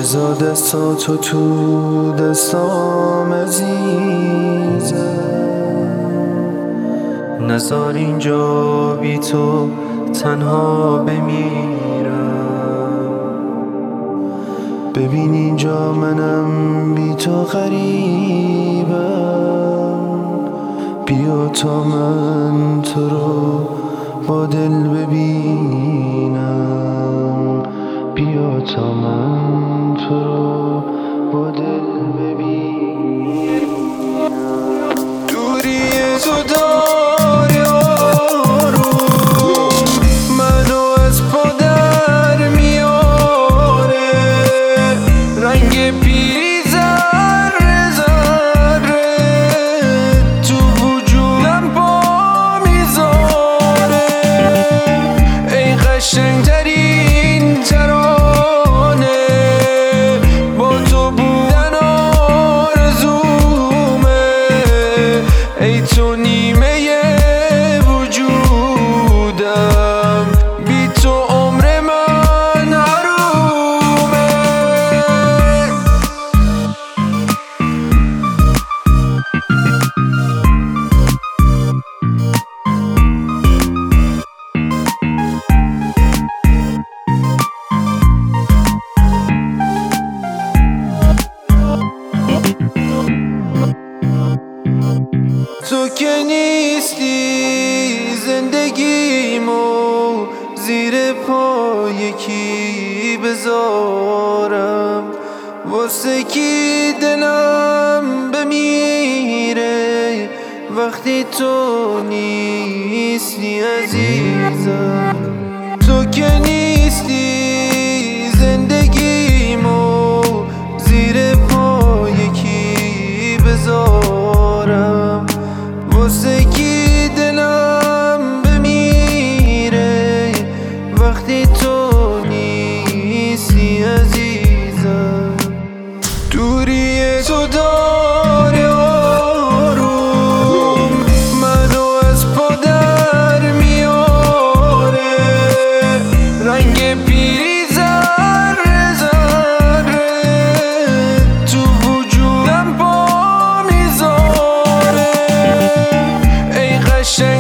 بذار دستاتو تو دستام عزیزم، نذار اینجا بی تو تنها بمیرم. ببین اینجا منم بی تو غریبم، بیا تا من تو رو با دل ببینم، بیا تا من تو رو با دل ببینم. دوری تو داری آروم منو از پا در میاره، رنگ پیری ذره ذره تو وجودم پا میذاره. ای قشنگترین ترانه با تو بودن آرزومه، ای تو نیمه وجودم، بی تو عمر من حرومه. تو که نیستی زندگیمو زیر پای کی بذارم، واسه کی دلم بمیره وقتی تو نیستی عزیزم. تو که نیستی زندگیمو زیر پای کی بذارم، واسه کی دلم بمیره وقتی تو نیستی عزیزم. دوری تو داری آروم منو از پا در میاره، رنگ پیری ذره ذره تو وجودم پا میذاره. ای قشنگ